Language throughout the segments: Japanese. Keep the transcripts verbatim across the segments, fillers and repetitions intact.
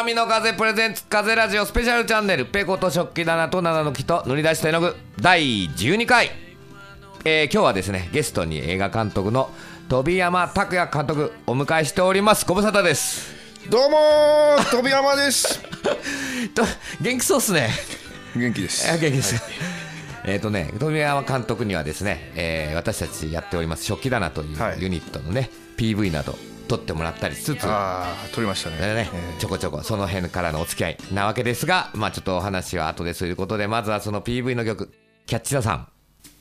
波の風プレゼンツ風ラジオスペシャルチャンネル、ペコと食器棚と七の木と塗り出した絵の具だいじゅうにかい、えー、今日はですねゲストに映画監督の飛山拓也監督お迎えしております。ご無沙汰です。 どうもー飛山ですと元気そうっすね。 元気です。 元気です、はい、えっ、ー、とね飛山監督にはですね、えー、私たちやっております食器棚というユニットのね、はい、ピーブイ など撮ってもらったりしつつ、 ああ撮りましたね、 ね、えー、ちょこちょこその辺からのお付き合いなわけですが、まあちょっとお話は後ですということで、まずはその ピーブイ の曲キャッチザさん。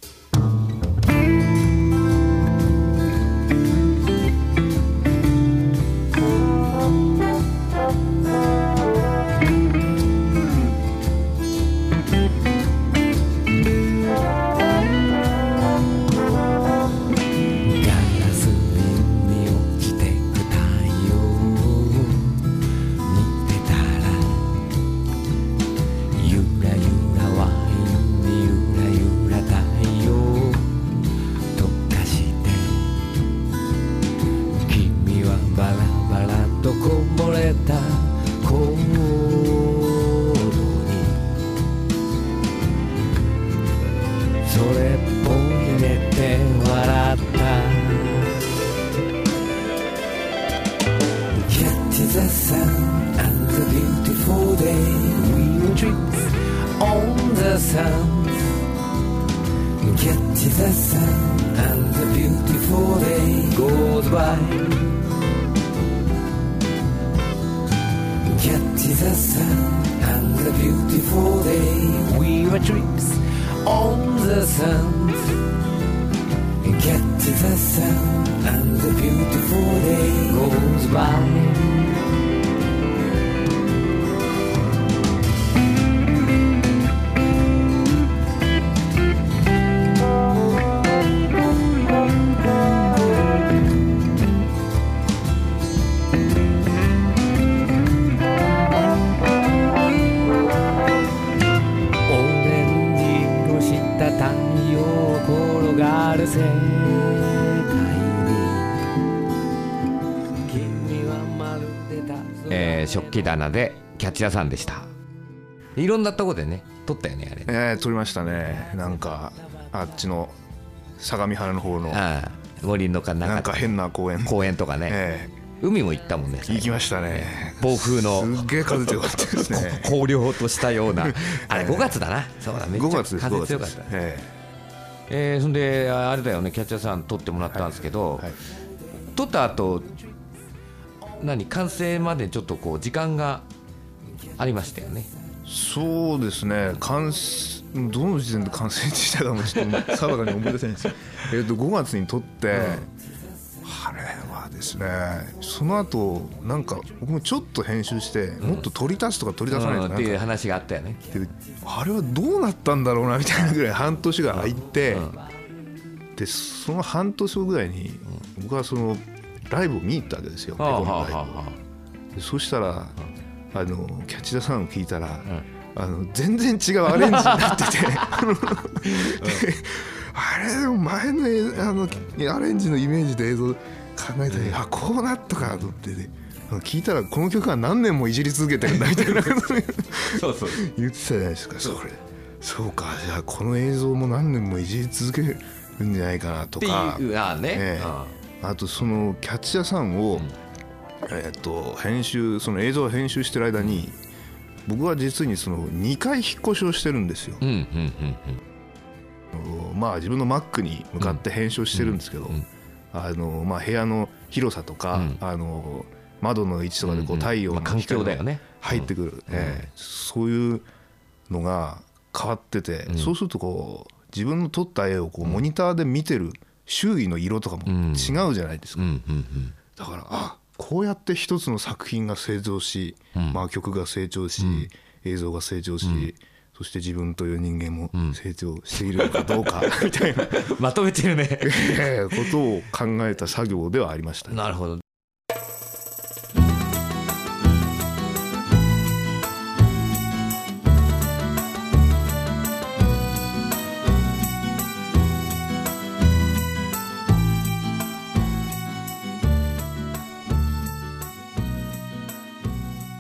食器棚でキャッチ屋さんでした。いろんなとこでね撮ったよねあれね。 えー、撮りましたね。なんかあっちの相模原の方のああ森の中なんか変な公園公園とかね、えー、海も行ったもんね。 行きましたね。 暴風のすっげえ風強かったですね荒涼としたようなあれごがつだな。そうだめっちゃ風強かった。えー、えー、そんであれだよねキャッチ屋さん撮ってもらったんですけど、はいはい、撮った後何完成までちょっとこう時間がありましたよね。 そうですね。完どの時点で完成したかもちょっと定かに思い出せないんですけどえとごがつに撮って、うん、あれはですねその後なんか僕もちょっと編集して、うん、もっと取り足すとか取り出さないとなんか、うん、 っていう話があったよね。 あれはどうなったんだろうなみたいなぐらい半年が空いて、うんうん、でその半年後ぐらいに僕はそのライブを見に行ったわけですよ、ペコのライブを、はあはあ、そしたら、うん、あのキャッチ・ザ・サウンを聞いたら、うん、あの全然違うアレンジになっててあれでも前のあのアレンジのイメージで映像考えたら、うん、あこうなったかと思って、ね、聞いたらこの曲は何年もいじり続けてるんだみたいなそうそう言ってたじゃないですか。それそうか、じゃあこの映像も何年もいじり続けるんじゃないかなとかっていう、ああね、 えーあああとそのキャッチ屋さんを、うんえー、と編集その映像を編集してる間に僕は実にそのにかい引っ越しをしてるんですよ、うんうんうんうん、まあ自分の Mac に向かって編集してるんですけど、うんうん、あのまあ部屋の広さとか、うん、あの窓の位置とかでこう太陽の光が入ってくる、うんえー、そういうのが変わってて、うん、そうするとこう自分の撮った絵をこうモニターで見てる周囲の色とかも違うじゃないですか、うんうんうんうん、だからあこうやって一つの作品が成長し、うんまあ、曲が成長し、うん、映像が成長し、うん、そして自分という人間も成長しているのかどうか、うん、みたいなまとめてるねことを考えた作業ではありました、ね、 なるほど。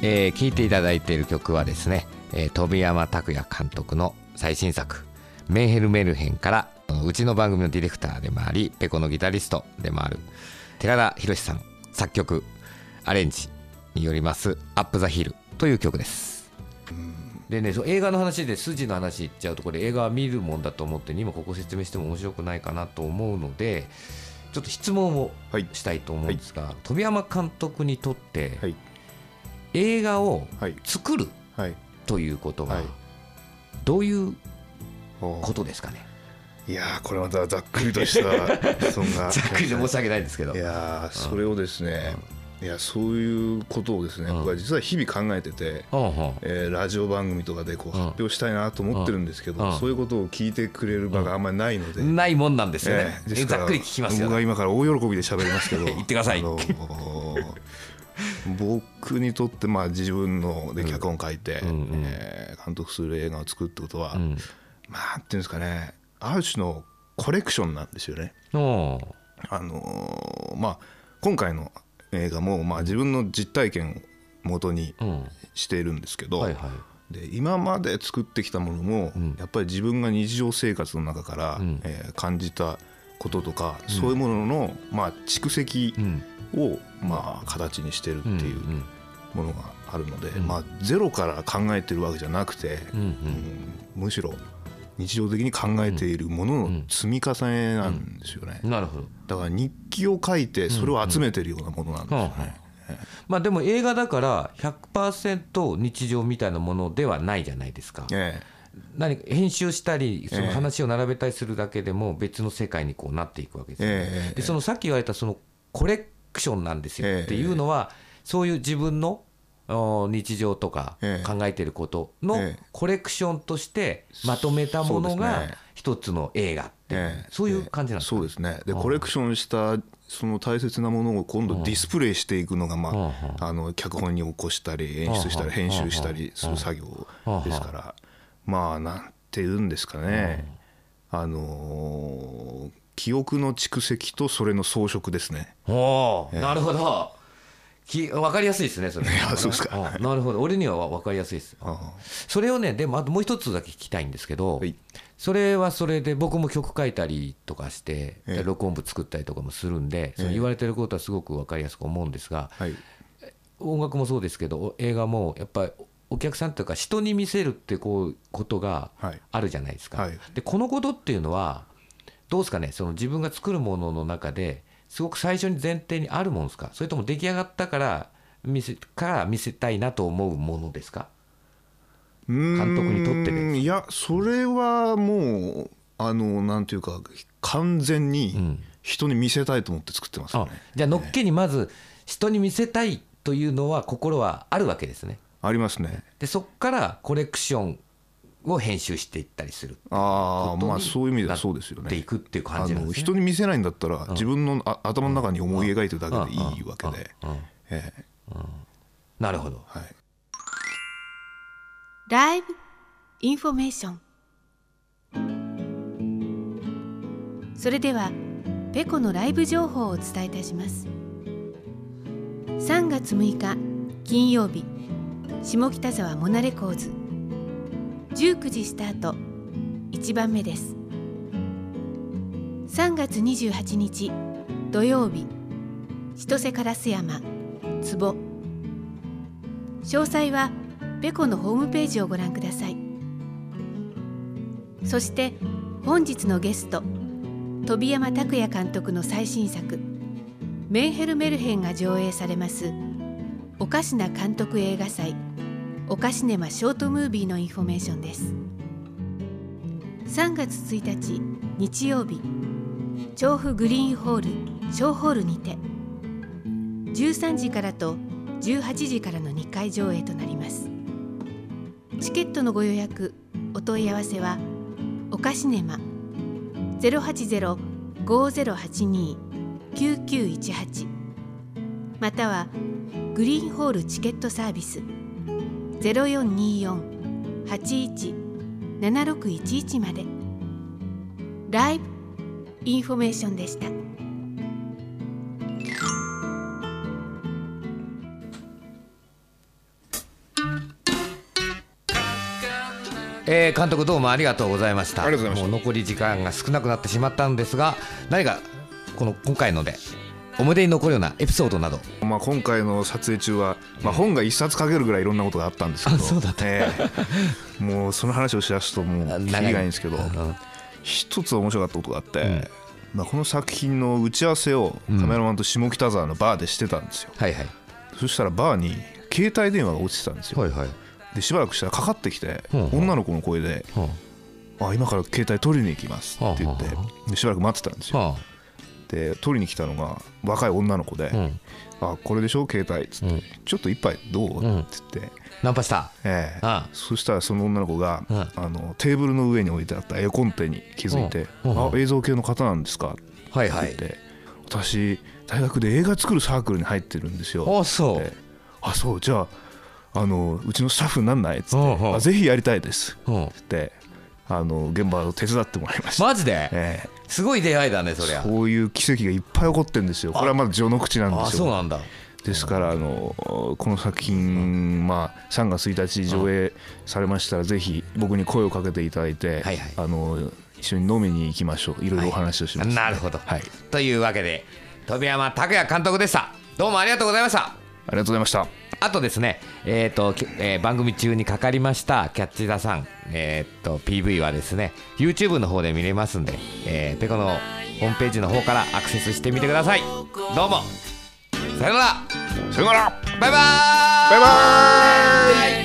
えー、聴いていただいている曲はですね、えー、飛山拓也監督の最新作メンヘルメルヘンから、うちの番組のディレクターでもありペコのギタリストでもある寺田博さん作曲アレンジによりますアップザヒルという曲です。でね、そう映画の話で筋の話言っちゃうとこれ映画は見るもんだと思って今ここ説明しても面白くないかなと思うのでちょっと質問をしたいと思うんですが、はい、飛山監督にとって、はい、映画を作るということがどういうことですかね。 いやこれまたざっくりとしたそんなざっくりで申し訳ないんですけど、 いやそれをですね、いやそういうことをですね、僕は実は日々考えてて、えー、ラジオ番組とかでこう発表したいなと思ってるんですけど、そういうことを聞いてくれる場があんまりないので、 ないもんなんですよね、えー、ざっくり聞きますよ、ね、 僕が今から大喜びで喋りますけど言ってください。 あの僕にとってまあ自分ので脚本書いて、うんうんえー、監督する映画を作るってことは、うん、まあなんていうんですかね、ある種のコレクションなんですよね。あのー、まあ今回の映画もまあ自分の実体験を元にしているんですけど、うんはいはい、で今まで作ってきたものもやっぱり自分が日常生活の中から、うんえー、感じたこととか、うん、そういうもののまあ蓄積をまあ形にしてるっていうものがあるので、まあゼロから考えてるわけじゃなくて、うんうんうん、むしろ日常的に考えているものの積み重ねなんですよね、 うんうん、なるほど。 だから日記を書いてそれを集めてるようなものなんですよね、うんうんまあ、でも映画だから ひゃくパーセント 日常みたいなものではないじゃないですか、ええ、何か編集したりその話を並べたりするだけでも別の世界にこうなっていくわけですよね、ええ、でそのさっき言われたそのコレクションなんですよっていうのは、そういう自分の日常とか考えていることのコレクションとしてまとめたものが一つの映画って、そういう感じなんですか。 そうですね。でコレクションしたその大切なものを今度ディスプレイしていくのが、まあ、あの脚本に起こしたり演出したり編集したりする作業ですから、まあなんていうんですかね、あの記憶の蓄積とそれの装飾ですね。 おー、なるほど。き分かりやすいですねそれ。 いやそうですか。 なるほど、俺には分かりやすいです。それをね、でもあともう一つだけ聞きたいんですけど、はい、それはそれで僕も曲書いたりとかして、ええ、録音部作ったりとかもするんで、その言われてることはすごく分かりやすく思うんですが、はい、音楽もそうですけど映画もやっぱりお客さんというか人に見せるってこうことがあるじゃないですか、はいはい、でこのことっていうのはどうですかね、その自分が作るものの中ですごく最初に前提にあるものですか、それとも出来上がったから見せから見せたいなと思うものですか、監督にとってです。 いやそれはもうあのなんていうか完全に人に見せたいと思って作ってますよね、うん、 じゃあのっけにまず人に見せたいというのは心はあるわけですね。 ありますね。 でそこからコレクションを編集していったりする。 ああまあそういう意味ではそうですよね。 でいくっていう感じなんですね。 人に見せないんだったら、うん、自分のあ頭の中に思い描いてるだけでいいわけで。 なるほど。 はい。 ライブインフォメーション。それではペコのライブ情報をお伝えいたします。さんがつむいか金曜日、下北沢モナレコーズじゅうくじスタート、いちばんめです。さんがつにじゅうはちにち土曜日、千歳烏山壺。詳細はペコのホームページをご覧ください。そして本日のゲスト、飛山拓也監督の最新作メンヘルメルヘンが上映されますおかしな監督映画祭おかシネマショートムービーのインフォメーションです。さんがつついたち日曜日、調布グリーンホール小ホールにてじゅうさんじからとじゅうはちじからのにかい上映となります。チケットのご予約お問い合わせはおかシネマ ゼロはちゼロ ごーゼロはちにー きゅうきゅういちはち またはグリーンホールチケットサービス ゼロよんにーよん はちいち ななろくいちいち まで。ライブインフォメーションでした。 えー、監督どうもありがとうございました。 ありがとうございました。 もう残り時間が少なくなってしまったんですが、何かこの今回ので思い出に残るようなエピソードなど。 まあ、今回の撮影中は、まあ、本が一冊書けるぐらいいろんなことがあったんですけど、 あ、そうだった、 えー、もうその話をしだすともうキリがないんですけど、一つ面白かったことがあって、うん、まあ、この作品の打ち合わせをカメラマンと下北沢のバーでしてたんですよ、うん、はいはい、そしたらバーに携帯電話が落ちてたんですよ、はいはい、でしばらくしたらかかってきて、うん、女の子の声で、うん、あ、今から携帯取りに行きますって言って、でしばらく待ってたんですよ。で取りに来たのが若い女の子で、うん、あ、これでしょ携帯っつって、うん、ちょっと一杯どう、うん、って言ってナンパした、 えー、ああ、そしたらその女の子が、うん、あのテーブルの上に置いてあった絵コンテに気づいて、うん、あ、映像系の方なんですかって言って、はいはい、私大学で映画作るサークルに入ってるんですよ。 あ、そう、 あ、そう、じゃあ、あのうちのスタッフになんないっつって、うん、あ、ぜひやりたいですって言って、あの現場を手伝ってもらいました。 マジで、えー、すごい出会いだねそりゃ。 そういう奇跡がいっぱい起こってるんですよ。これはまだ序の口なんですよ。 あ、そうなんだ。 ですからあのこの作品、まあ、さんがつついたち上映されましたらぜひ僕に声をかけていただいて、はいはい、あの一緒に飲みに行きましょう。いろいろお話をします、ね、 はい、なるほど、はい、というわけで飛山拓也監督でした。どうもありがとうございました。 ありがとうございました。 あとですね、えーとえー、番組中にかかりましたキャッチザさん、えー、と ピーブイ はですね YouTube の方で見れますんで、えー、ペコのホームページの方からアクセスしてみてください。どうもさよなら。 さよなら。 バイバーイ。 バイバーイ。